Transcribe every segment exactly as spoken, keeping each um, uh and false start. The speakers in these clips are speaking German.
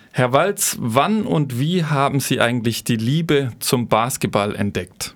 Herr Walz, wann und wie haben Sie eigentlich die Liebe zum Basketball entdeckt?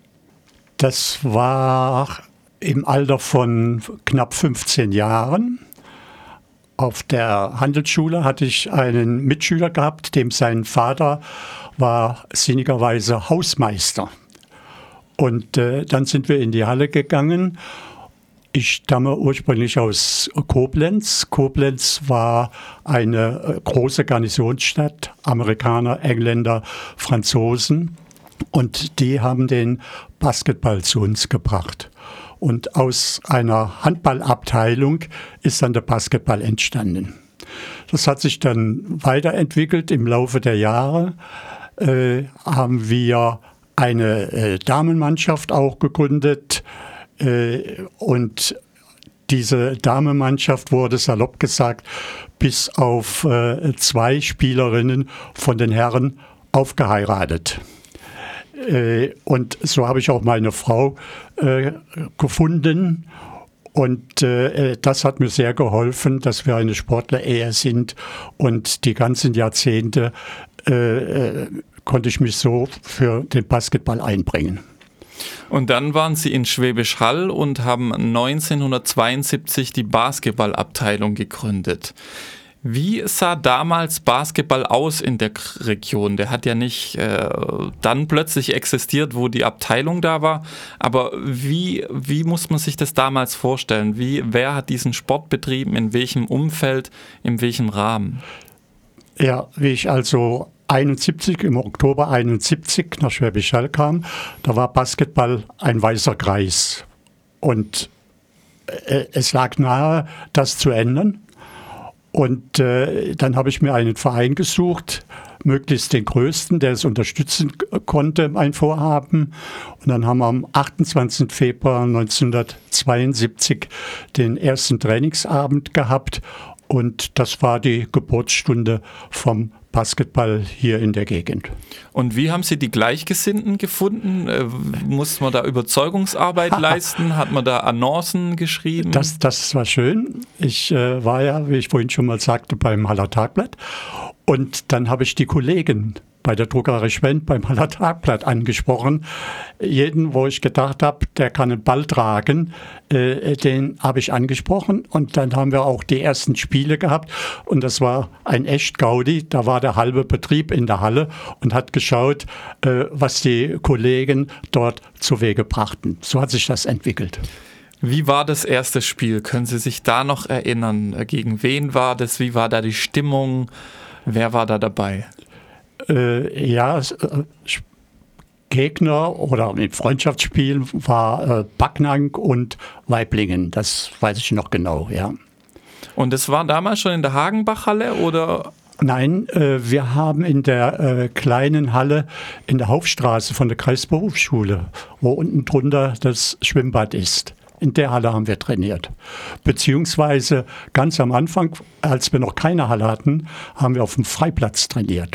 Das war im Alter von knapp fünfzehn Jahren. Auf der Handelsschule hatte ich einen Mitschüler gehabt, dem sein Vater war sinnigerweise Hausmeister. Und äh, dann sind wir in die Halle gegangen. Ich stamme ursprünglich aus Koblenz. Koblenz war eine große Garnisonsstadt, Amerikaner, Engländer, Franzosen. Und die haben den Basketball zu uns gebracht. Und aus einer Handballabteilung ist dann der Basketball entstanden. Das hat sich dann weiterentwickelt im Laufe der Jahre. Äh, haben wir eine äh, Damenmannschaft auch gegründet. Äh, und diese Damenmannschaft wurde, salopp gesagt, bis auf äh, zwei Spielerinnen von den Herren aufgeheiratet. Und so habe ich auch meine Frau äh, gefunden. Und äh, das hat mir sehr geholfen, dass wir eine Sportler-Ehe sind. Und die ganzen Jahrzehnte äh, konnte ich mich so für den Basketball einbringen. Und dann waren Sie in Schwäbisch Hall und haben neunzehnhundertzweiundsiebzig die Basketballabteilung gegründet. Wie sah damals Basketball aus in der Region? Der hat ja nicht äh, dann plötzlich existiert, wo die Abteilung da war. Aber wie, wie muss man sich das damals vorstellen? Wie, wer hat diesen Sport betrieben? In welchem Umfeld? In welchem Rahmen? Ja, wie ich also einundsiebzig, im Oktober einundsiebzig nach Schwäbisch Hall kam, da war Basketball ein weißer Kreis. Und äh, es lag nahe, das zu ändern. Und äh, dann habe ich mir einen Verein gesucht, möglichst den größten, der es unterstützen konnte, mein Vorhaben. Und dann haben wir am achtundzwanzigsten Februar neunzehnhundertzweiundsiebzig den ersten Trainingsabend gehabt. Und das war die Geburtsstunde vom Basketball hier in der Gegend. Und wie haben Sie die Gleichgesinnten gefunden? Äh, musste man da Überzeugungsarbeit leisten? Hat man da Annoncen geschrieben? Das, das war schön. Ich äh, war ja, wie ich vorhin schon mal sagte, beim Haller Tagblatt. Und dann habe ich die Kollegen bei der Druckerei Schwendt beim Haller Tagblatt angesprochen. Jeden, wo ich gedacht habe, der kann einen Ball tragen, äh, den habe ich angesprochen. Und dann haben wir auch die ersten Spiele gehabt. Und das war ein echt Gaudi. Da war der halbe Betrieb in der Halle und hat geschaut, äh, was die Kollegen dort zu Wege brachten. So hat sich das entwickelt. Wie war das erste Spiel? Können Sie sich da noch erinnern? Gegen wen war das? Wie war da die Stimmung? Wer war da dabei? Äh, ja, äh, Gegner oder im Freundschaftsspiel war äh, Backnang und Weiblingen. Das weiß ich noch genau, ja. Und das war damals schon in der Hagenbach-Halle oder? Nein, äh, wir haben in der äh, kleinen Halle in der Hauptstraße von der Kreisberufsschule, wo unten drunter das Schwimmbad ist. In der Halle haben wir trainiert. Beziehungsweise ganz am Anfang, als wir noch keine Halle hatten, haben wir auf dem Freiplatz trainiert.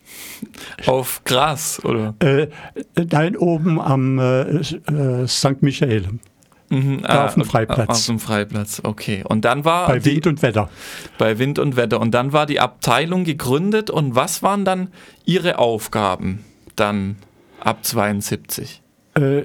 Auf Gras, oder? Äh, nein, oben am äh, äh, Sankt Michael. Mhm, da ah, auf dem Freiplatz. Auf dem Freiplatz, okay. Und dann war bei die, Wind und Wetter. Bei Wind und Wetter. Und dann war die Abteilung gegründet. Und was waren dann Ihre Aufgaben dann ab zweiundsiebzig? Äh,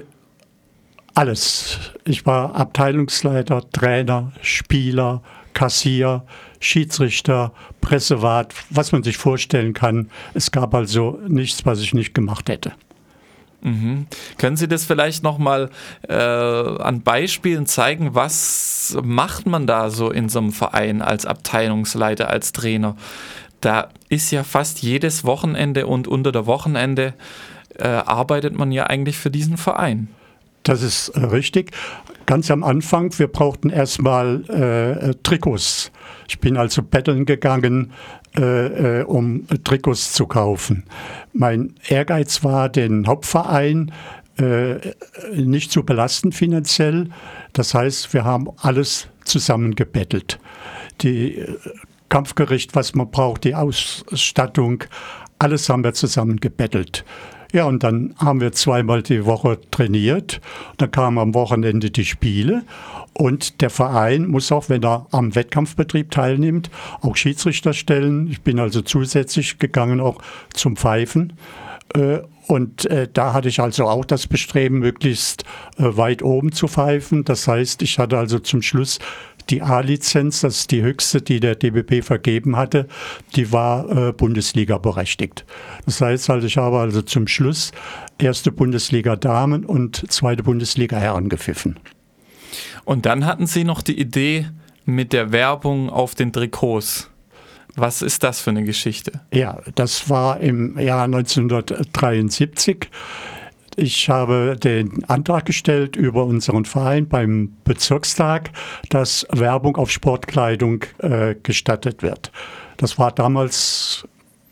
alles. Ich war Abteilungsleiter, Trainer, Spieler, Kassier, Schiedsrichter, Pressewart, was man sich vorstellen kann. Es gab also nichts, was ich nicht gemacht hätte. Mhm. Können Sie das vielleicht nochmal äh, an Beispielen zeigen? Was macht man da so in so einem Verein als Abteilungsleiter, als Trainer? Da ist ja fast jedes Wochenende und unter der Wochenende äh, arbeitet man ja eigentlich für diesen Verein. Das ist äh, richtig. Ganz am Anfang, wir brauchten erstmal äh, Trikots. Ich bin also betteln gegangen, äh, äh, um Trikots zu kaufen. Mein Ehrgeiz war, den Hauptverein äh, nicht zu belasten finanziell. Das heißt, wir haben alles zusammengebettelt. Die äh, Kampfgericht, was man braucht, die Ausstattung, alles haben wir zusammengebettelt. Ja, und dann haben wir zweimal die Woche trainiert. Dann kamen am Wochenende die Spiele. Und der Verein muss auch, wenn er am Wettkampfbetrieb teilnimmt, auch Schiedsrichter stellen. Ich bin also zusätzlich gegangen auch zum Pfeifen. Und da hatte ich also auch das Bestreben, möglichst weit oben zu pfeifen. Das heißt, ich hatte also zum Schluss die A-Lizenz, das ist die höchste, die der D B B vergeben hatte, die war äh, Bundesliga berechtigt. Das heißt also, ich habe also zum Schluss erste Bundesliga Damen und zweite Bundesliga Herren gepfiffen. Und dann hatten Sie noch die Idee mit der Werbung auf den Trikots. Was ist das für eine Geschichte? Ja, das war im Jahr neunzehnhundertdreiundsiebzig. Ich habe den Antrag gestellt über unseren Verein beim Bezirkstag, dass Werbung auf Sportkleidung äh, gestattet wird. Das war damals,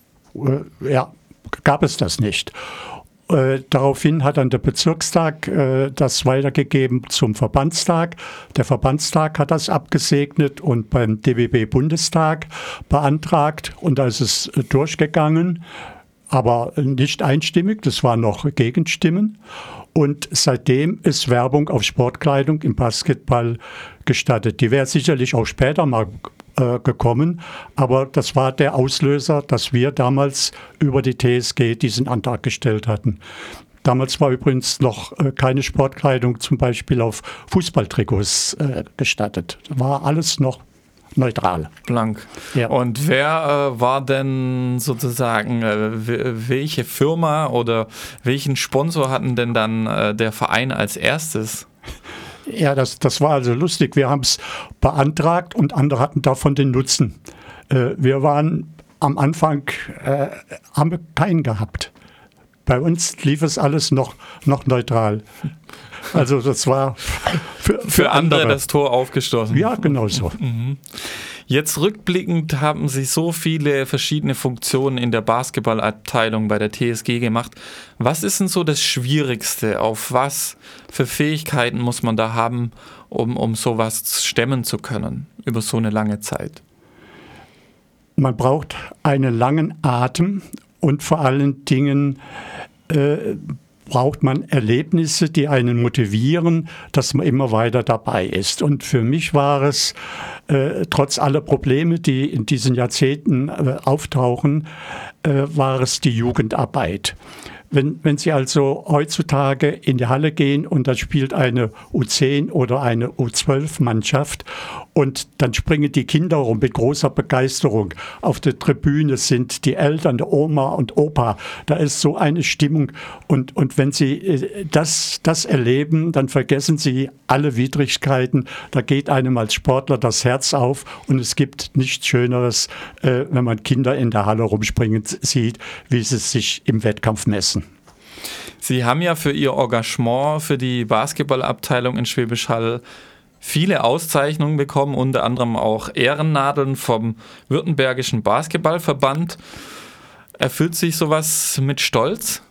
äh, ja, gab es das nicht. Äh, daraufhin hat dann der Bezirkstag äh, das weitergegeben zum Verbandstag. Der Verbandstag hat das abgesegnet und beim D B B-Bundestag beantragt und da ist es äh, durchgegangen. Aber nicht einstimmig, das waren noch Gegenstimmen. Und seitdem ist Werbung auf Sportkleidung im Basketball gestattet. Die wäre sicherlich auch später mal äh, gekommen, aber das war der Auslöser, dass wir damals über die T S G diesen Antrag gestellt hatten. Damals war übrigens noch äh, keine Sportkleidung zum Beispiel auf Fußballtrikots äh, gestattet. War alles noch neutral. Blank. Ja. Und wer äh, war denn sozusagen, äh, welche Firma oder welchen Sponsor hatten denn dann äh, der Verein als erstes? Ja, das, das war also lustig. Wir haben es beantragt und andere hatten davon den Nutzen. Äh, wir waren am Anfang, äh, haben wir keinen gehabt. Bei uns lief es alles noch, noch neutral. Also das war für, für, für andere, andere das Tor aufgestoßen. Ja, genau so. Mhm. Jetzt rückblickend haben Sie so viele verschiedene Funktionen in der Basketballabteilung bei der T S G gemacht. Was ist denn so das Schwierigste? Auf was für Fähigkeiten muss man da haben, um, um sowas stemmen zu können über so eine lange Zeit? Man braucht einen langen Atem und vor allen Dingen äh, braucht man Erlebnisse, die einen motivieren, dass man immer weiter dabei ist. Und für mich war es, äh, trotz aller Probleme, die in diesen Jahrzehnten äh, auftauchen, äh, war es die Jugendarbeit. Wenn, wenn Sie also heutzutage in die Halle gehen und da spielt eine U zehn oder eine U zwölf Mannschaft und dann springen die Kinder rum mit großer Begeisterung. Auf der Tribüne sind die Eltern, der Oma und Opa. Da ist so eine Stimmung. Und, und wenn Sie das, das erleben, dann vergessen Sie alle Widrigkeiten. Da geht einem als Sportler das Herz auf und es gibt nichts Schöneres, äh, wenn man Kinder in der Halle rumspringen sieht, wie sie sich im Wettkampf messen. Sie haben ja für Ihr Engagement für die Basketballabteilung in Schwäbisch Hall viele Auszeichnungen bekommen, unter anderem auch Ehrennadeln vom Württembergischen Basketballverband. Erfüllt sich sowas mit Stolz?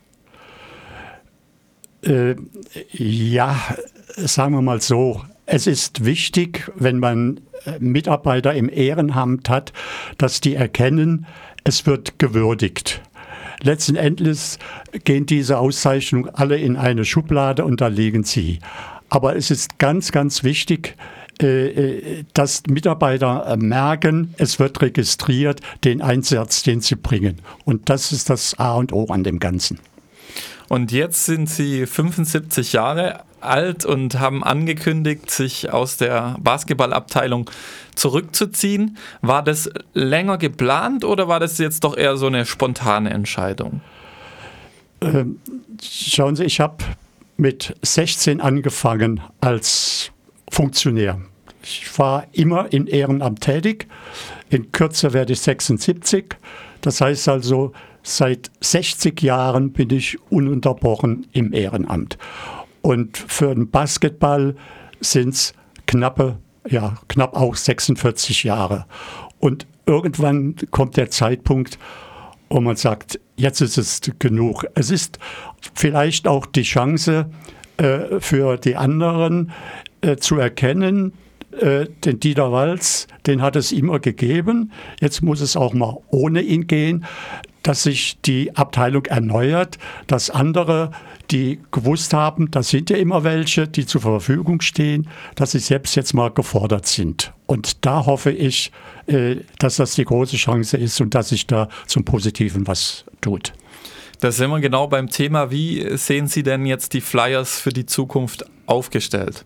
Äh, ja, sagen wir mal so. Es ist wichtig, wenn man Mitarbeiter im Ehrenamt hat, dass die erkennen, es wird gewürdigt. Letzten Endes gehen diese Auszeichnungen alle in eine Schublade und da liegen sie. Aber es ist ganz, ganz wichtig, dass Mitarbeiter merken, es wird registriert, den Einsatz, den sie bringen. Und das ist das A und O an dem Ganzen. Und jetzt sind Sie fünfundsiebzig Jahre alt und haben angekündigt, sich aus der Basketballabteilung zurückzuziehen. War das länger geplant oder war das jetzt doch eher so eine spontane Entscheidung? Ähm, schauen Sie, ich habe mit sechzehn angefangen als Funktionär. Ich war immer in Ehrenamt tätig. In Kürze werde ich sechsundsiebzig. Das heißt also, seit sechzig Jahren bin ich ununterbrochen im Ehrenamt. Und für den Basketball sind es knappe, ja, knapp auch sechsundvierzig Jahre. Und irgendwann kommt der Zeitpunkt, wo man sagt, jetzt ist es genug. Es ist vielleicht auch die Chance äh, für die anderen äh, zu erkennen, äh, den Dieter Walz, den hat es immer gegeben. Jetzt muss es auch mal ohne ihn gehen. dass sich die Abteilung erneuert, dass andere, die gewusst haben, das sind ja immer welche, die zur Verfügung stehen, dass sie selbst jetzt mal gefordert sind. Und da hoffe ich, dass das die große Chance ist und dass sich da zum Positiven was tut. Da sind wir genau beim Thema. Wie sehen Sie denn jetzt die Flyers für die Zukunft aufgestellt?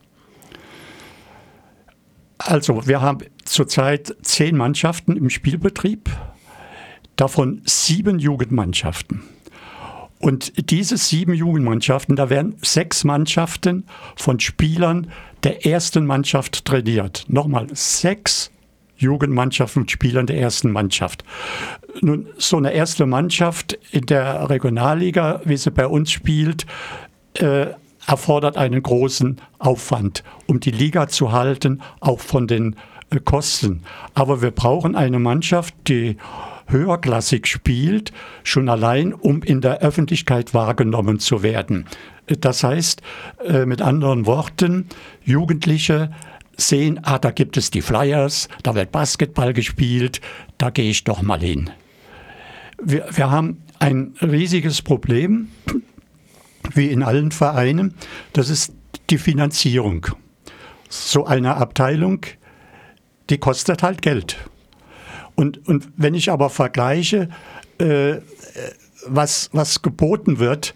Also wir haben zurzeit zehn Mannschaften im Spielbetrieb, davon sieben Jugendmannschaften. Und diese sieben Jugendmannschaften, da werden sechs Mannschaften von Spielern der ersten Mannschaft trainiert. Nochmal, sechs Jugendmannschaften und Spielern der ersten Mannschaft. Nun, so eine erste Mannschaft in der Regionalliga, wie sie bei uns spielt, äh, erfordert einen großen Aufwand, um die Liga zu halten, auch von den äh, Kosten. Aber wir brauchen eine Mannschaft, die höherklassig spielt, schon allein, um in der Öffentlichkeit wahrgenommen zu werden. Das heißt, äh, mit anderen Worten, Jugendliche sehen, ah, da gibt es die Flyers, da wird Basketball gespielt, da gehe ich doch mal hin. Wir, wir haben ein riesiges Problem, wie in allen Vereinen, das ist die Finanzierung. So eine Abteilung, die kostet halt Geld. Und, und wenn ich aber vergleiche, äh, was, was geboten wird,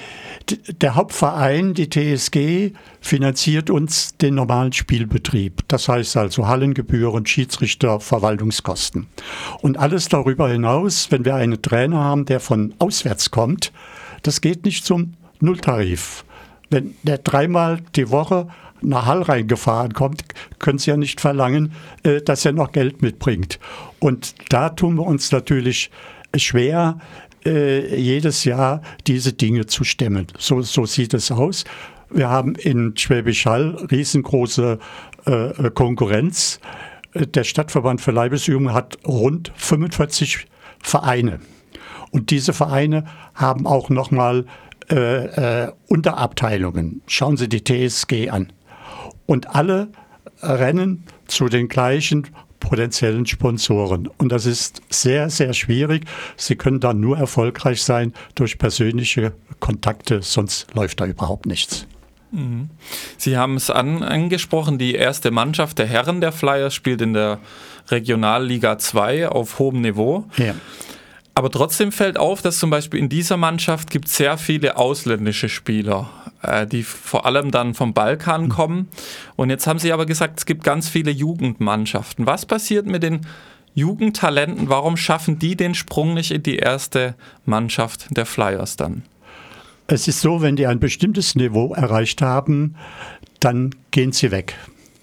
der Hauptverein, die T S G, finanziert uns den normalen Spielbetrieb. Das heißt also Hallengebühren, Schiedsrichter, Verwaltungskosten. Und alles darüber hinaus, wenn wir einen Trainer haben, der von auswärts kommt, das geht nicht zum Nulltarif. Wenn der dreimal die Woche nach Hall reingefahren kommt, können Sie ja nicht verlangen, dass er noch Geld mitbringt. Und da tun wir uns natürlich schwer, Äh, jedes Jahr diese Dinge zu stemmen. So, so sieht es aus. Wir haben in Schwäbisch Hall riesengroße äh, Konkurrenz. Der Stadtverband für Leibesübungen hat rund fünfundvierzig Vereine. Und diese Vereine haben auch nochmal äh, äh, Unterabteilungen. Schauen Sie die T S G an. Und alle rennen zu den gleichen potenziellen Sponsoren. Und das ist sehr, sehr schwierig. Sie können dann nur erfolgreich sein durch persönliche Kontakte, sonst läuft da überhaupt nichts. Mhm. Sie haben es an, angesprochen, die erste Mannschaft der Herren der Flyers spielt in der Regionalliga zwei auf hohem Niveau. Ja. Aber trotzdem fällt auf, dass zum Beispiel in dieser Mannschaft gibt es sehr viele ausländische Spieler, äh, die vor allem dann vom Balkan kommen. Und jetzt haben Sie aber gesagt, es gibt ganz viele Jugendmannschaften. Was passiert mit den Jugendtalenten? Warum schaffen die den Sprung nicht in die erste Mannschaft der Flyers dann? Es ist so, wenn die ein bestimmtes Niveau erreicht haben, dann gehen sie weg.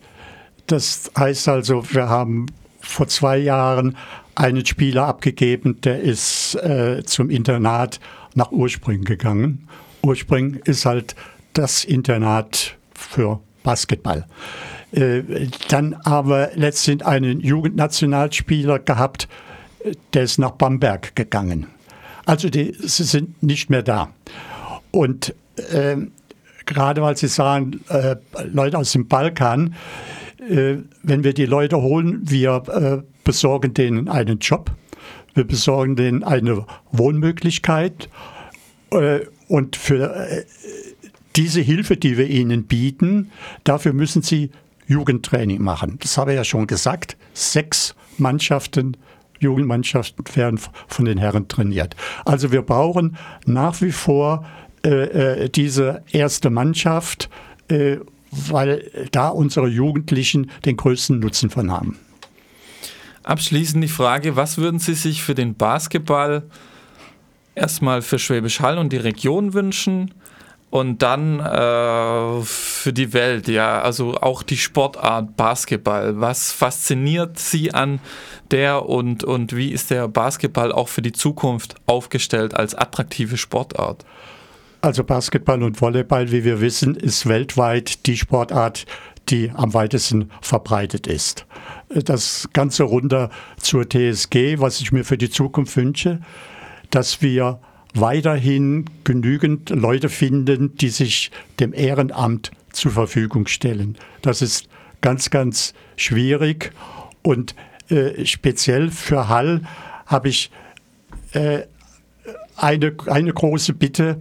Das heißt also, wir haben vor zwei Jahren einen Spieler abgegeben, der ist äh, zum Internat nach Urspring gegangen. Urspring ist halt das Internat für Basketball. Äh, dann aber letztendlich einen Jugendnationalspieler gehabt, der ist nach Bamberg gegangen. Also die, sie sind nicht mehr da. Und äh, gerade weil Sie sagen, äh, Leute aus dem Balkan, äh, wenn wir die Leute holen, wir äh, besorgen denen einen Job, wir besorgen denen eine Wohnmöglichkeit äh, und für äh, diese Hilfe, die wir ihnen bieten, dafür müssen sie Jugendtraining machen. Das habe ich ja schon gesagt. Sechs Mannschaften, Jugendmannschaften werden von den Herren trainiert. Also wir brauchen nach wie vor äh, äh, diese erste Mannschaft, äh, weil da unsere Jugendlichen den größten Nutzen von haben. Abschließend die Frage, was würden Sie sich für den Basketball erstmal für Schwäbisch Hall und die Region wünschen und dann äh, für die Welt, ja, also auch die Sportart Basketball. Was fasziniert Sie an der und, und wie ist der Basketball auch für die Zukunft aufgestellt als attraktive Sportart? Also Basketball und Volleyball, wie wir wissen, ist weltweit die Sportart, die am weitesten verbreitet ist. Das Ganze runter zur T S G, was ich mir für die Zukunft wünsche, dass wir weiterhin genügend Leute finden, die sich dem Ehrenamt zur Verfügung stellen. Das ist ganz, ganz schwierig und äh, speziell für Hall habe ich äh, eine, eine große Bitte.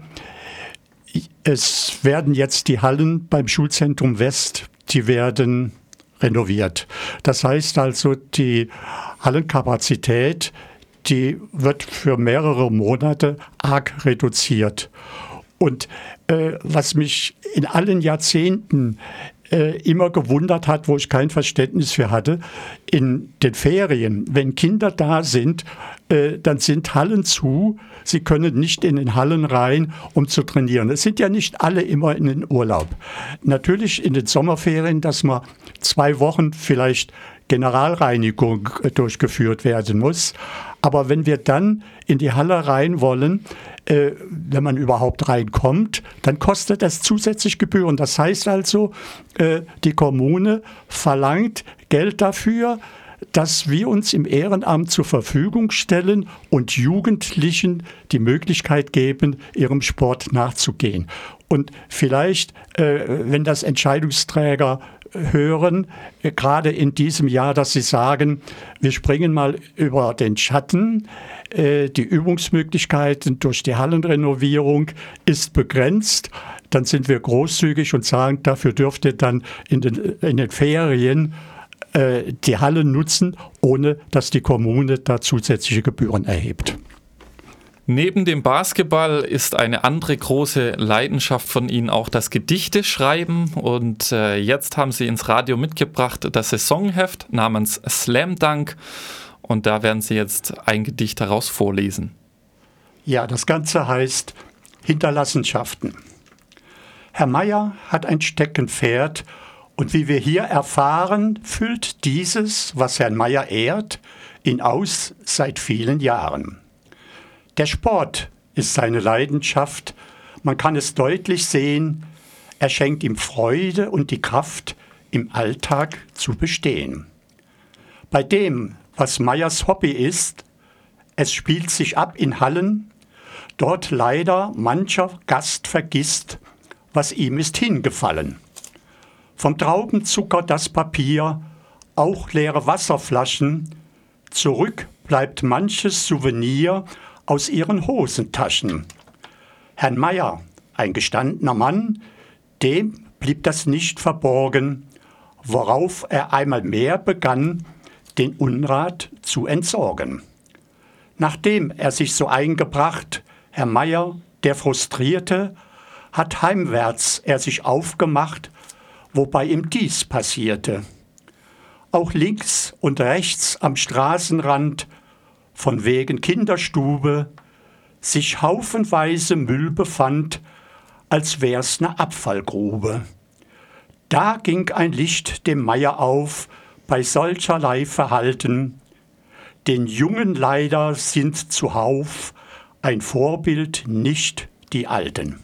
Es werden jetzt die Hallen beim Schulzentrum West, die werden renoviert. Das heißt also, die Hallenkapazität, die wird für mehrere Monate arg reduziert. Und äh, was mich in allen Jahrzehnten äh, immer gewundert hat, wo ich kein Verständnis für hatte, in den Ferien, wenn Kinder da sind, äh, dann sind Hallen zu. Sie können nicht in den Hallen rein, um zu trainieren. Es sind ja nicht alle immer in den Urlaub. Natürlich in den Sommerferien, dass man zwei Wochen vielleicht Generalreinigung durchgeführt werden muss. Aber wenn wir dann in die Halle rein wollen, äh, wenn man überhaupt reinkommt, dann kostet das zusätzlich Gebühren. Das heißt also, äh, die Kommune verlangt Geld dafür, dass wir uns im Ehrenamt zur Verfügung stellen und Jugendlichen die Möglichkeit geben, ihrem Sport nachzugehen. Und vielleicht, äh, wenn das Entscheidungsträger hören, äh, gerade in diesem Jahr, dass sie sagen, wir springen mal über den Schatten, äh, die Übungsmöglichkeiten durch die Hallenrenovierung ist begrenzt, dann sind wir großzügig und sagen, dafür dürft ihr dann in den, in den Ferien äh, die Hallen nutzen, ohne dass die Kommune da zusätzliche Gebühren erhebt. Neben dem Basketball ist eine andere große Leidenschaft von Ihnen auch das Gedichteschreiben. Und äh, jetzt haben Sie ins Radio mitgebracht das Saisonheft namens Slam Dunk. Und da werden Sie jetzt ein Gedicht daraus vorlesen. Ja, das Ganze heißt Hinterlassenschaften. Herr Meier hat ein Steckenpferd und wie wir hier erfahren, füllt dieses, was Herrn Meier ehrt, ihn aus seit vielen Jahren. Der Sport ist seine Leidenschaft, man kann es deutlich sehen, er schenkt ihm Freude und die Kraft, im Alltag zu bestehen. Bei dem, was Meiers Hobby ist, es spielt sich ab in Hallen, dort leider mancher Gast vergisst, was ihm ist hingefallen. Vom Traubenzucker das Papier, auch leere Wasserflaschen, zurück bleibt manches Souvenir aus ihren Hosentaschen. Herrn Meier, ein gestandener Mann, dem blieb das nicht verborgen, worauf er einmal mehr begann, den Unrat zu entsorgen. Nachdem er sich so eingebracht, Herr Meier, der Frustrierte, hat heimwärts er sich aufgemacht, wobei ihm dies passierte. Auch links und rechts am Straßenrand, von wegen Kinderstube, sich haufenweise Müll befand, als wär's ne Abfallgrube. Da ging ein Licht dem Meier auf, bei solcherlei Verhalten. Den Jungen leider sind zuhauf ein Vorbild, nicht die Alten.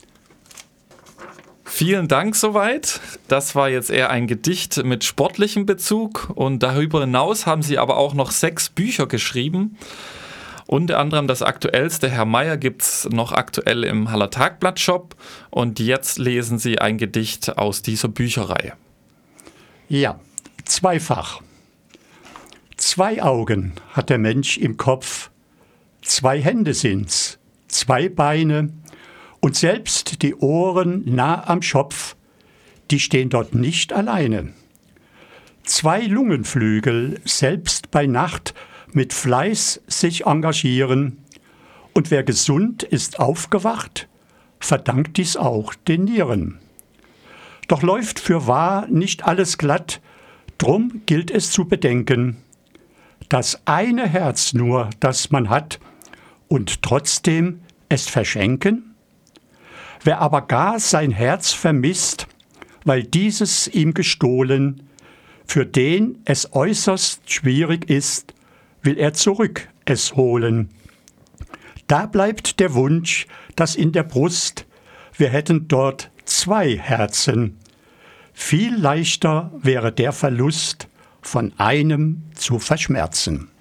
Vielen Dank soweit. Das war jetzt eher ein Gedicht mit sportlichem Bezug und darüber hinaus haben Sie aber auch noch sechs Bücher geschrieben. Unter anderem das aktuellste, Herr Meier, gibt es noch aktuell im Haller Tagblatt-Shop und jetzt lesen Sie ein Gedicht aus dieser Bücherreihe. Ja, zweifach. Zwei Augen hat der Mensch im Kopf, zwei Hände sind's, zwei Beine, und selbst die Ohren nah am Schopf, die stehen dort nicht alleine. Zwei Lungenflügel, selbst bei Nacht, mit Fleiß sich engagieren. Und wer gesund ist aufgewacht, verdankt dies auch den Nieren. Doch läuft fürwahr nicht alles glatt, drum gilt es zu bedenken. Das eine Herz nur, das man hat, und trotzdem es verschenken? Wer aber gar sein Herz vermisst, weil dieses ihm gestohlen, für den es äußerst schwierig ist, will er zurück es holen. Da bleibt der Wunsch, dass in der Brust, wir hätten dort zwei Herzen. Viel leichter wäre der Verlust, von einem zu verschmerzen.